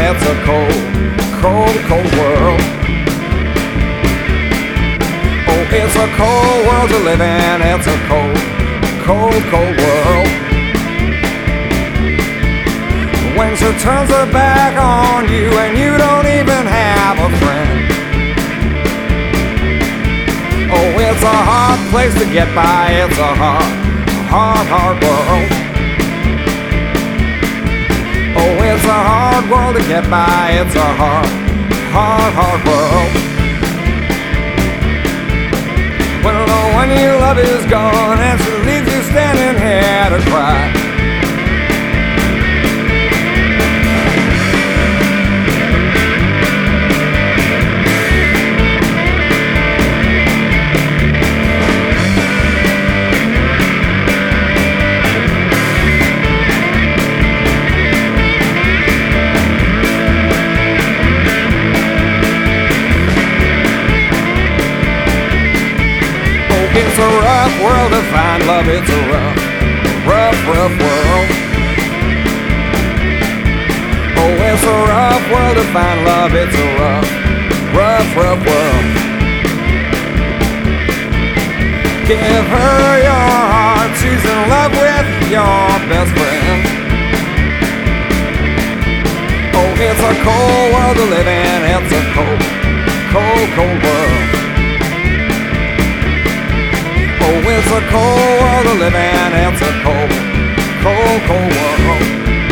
it's a cold, cold, cold world. Oh, it's a cold world to live in, it's a cold, cold, cold world. When she turns her back on you and you don't even have a friend. Oh, it's a hard place to get by, it's a hard, hard, hard world. Oh, it's a hard world to get by, it's a hard, hard, hard world. Well, when your love is gone and she leaves you standing here to cry. It's a rough world to find love, it's a rough, rough, rough world. Oh, it's a rough world to find love, it's a rough, rough, rough world. Give her your heart, she's in love with your best friend. Oh, it's a cold world to live in, it's a cold, cold, cold world. Oh, it's a cold world to live in, it's a cold, cold, cold world.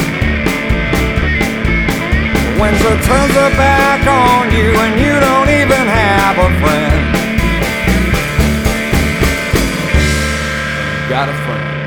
When she turns her back on you and you don't even have a friend. Got a friend.